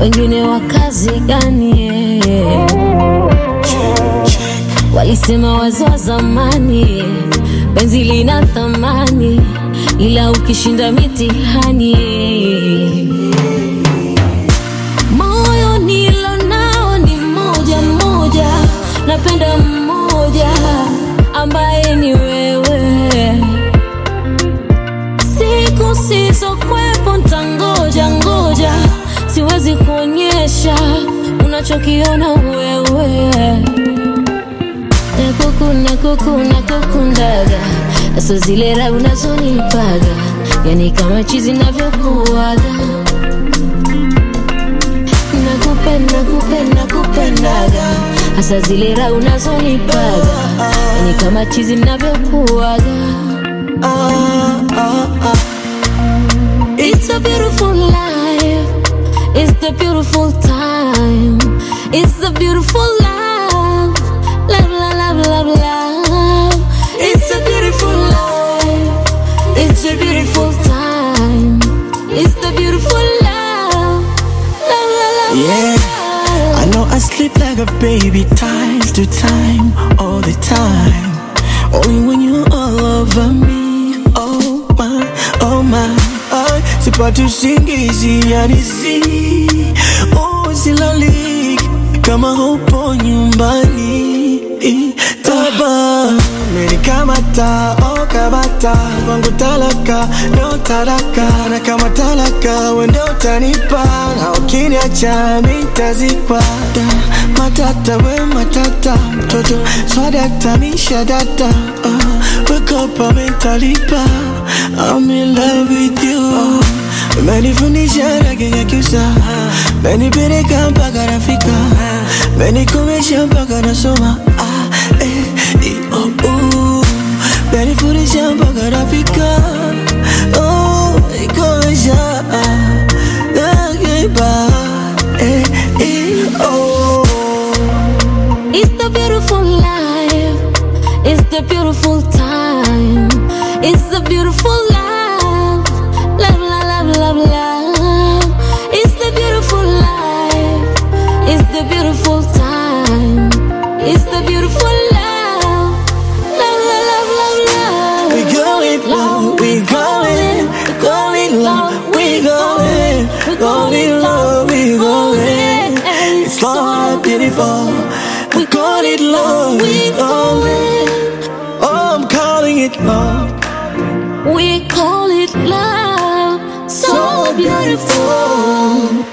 wengine wa kazi gani? Walisema wazee wa zamani penzi lina thamani, ila ukishinda mitihani. Moyo nilo nao ni moja moja, napenda mmoja ambaye ni wewe. Siku sizokwepo ntangoja ngoja, siwezi kuonyesha unachokiona wewe. Nakukundaga aso zile raha unazonipaga, yani kama chizi navyokuaga. Nakupendaga asa zile raha unazonipaga, yani kama chizi navyokuaga. It's a beautiful life, it's the beautiful time, it's the beautiful life. Love, love, love, love. It's a beautiful life, it's a beautiful time, it's the beautiful love. Love, love, yeah. love. I know I sleep like a baby time to time, all the time. Only when you're all over me. Oh my, oh my. Sipati usingizi yanisi. Oh silali kama hupo nyumbani. Taba umenikamata, oh kamata wangu talaka, no taraka. Na kama talaka wendo utanipa, na ukiniacha mitazikwa. Matata we matata, mtoto swadata misha data. Wekopa mentalipa, I'm in love with you. Umenifundisha rangi ya kiusa, umenipeleka mpaka nafika, umenikomesha mpaka nasoma. Umenifundisha mpaka nafika, umenikomesha nakiba. It's the beautiful life, it's the beautiful time, it's the beautiful love. Love, love, love, love. It's the beautiful life, it's the beautiful time, it's the beautiful love. Love, love, love, love. We going low, we going low, we going low, we going. It's so beautiful. We call it love, we going. Oh, I'm calling it love. We call it love, so beautiful.